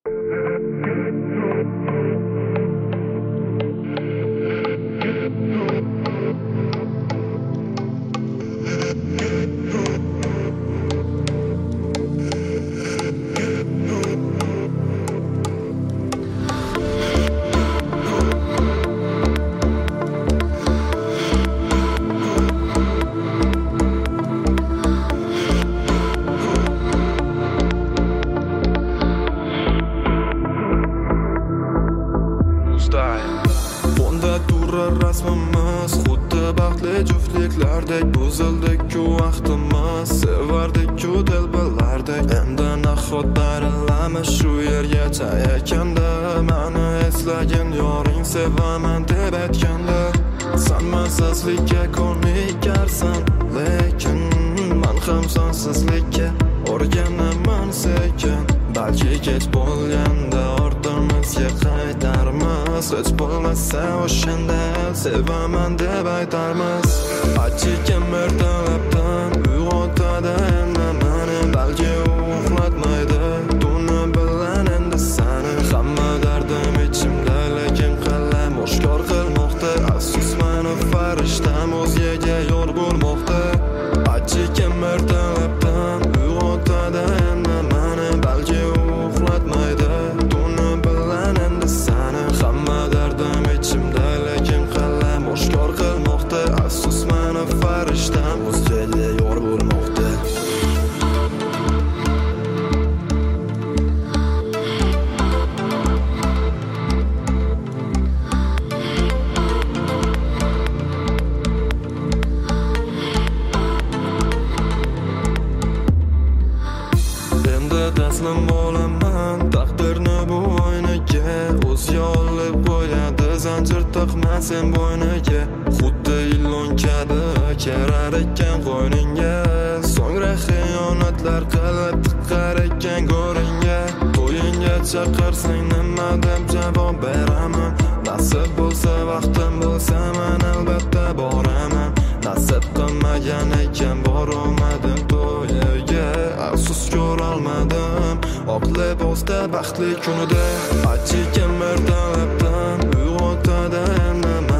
Fonda turar rasmimiz xuddi baxtli juftliklardek buzildik-ku vaqtimiz sevardik-ku dilbilardek endi nahot darilamiz shu yergacha ekanda mani eslagin yoring sevaman deb aytganda sanmasizlikka ko'nikarsan lekin man ham sonsizlikka o'rganaman sekin balki kech bo'lganda ortimizga qaytarmiz hech bo'lmasa o'shanda sevaman deb aytarmiz achikim ertalabdan uyg'otadi endi mani balki uxlatmaydi tuni bilan endi sani hamma dardim ichimda lekin qal'am oshkor qilmoqda afsus mani farishtam o'zgaga yor bo'lmoqda achikim ertalabdan uyg'otadi endi mani balki uxlatmaydi tuni bilan endi sani hamma dardim ichimda lekin qal'am oshkor qilmoqda afsus mani farishtam o'zgaga yor bo'lmoqda taslim bo'laman taqdirni bu oynaga o'ziga olib qo'yadi zanjir taqma sen bo'yniga xuddi ilon kabi kerar ekan qo'yningga so'ngra xiyonatlar qilib tiqar ekan go'ringga to'yingga chaqirsang nima deb javob beraman nasib bo'lsa vaqtim bo'lsa men albatta boraman nasib qilmagan ekan borolmadim to'yiga afsus ko'rolmadim oq libosda baxtli kunida achikim ertalabdan uyg'otadi endi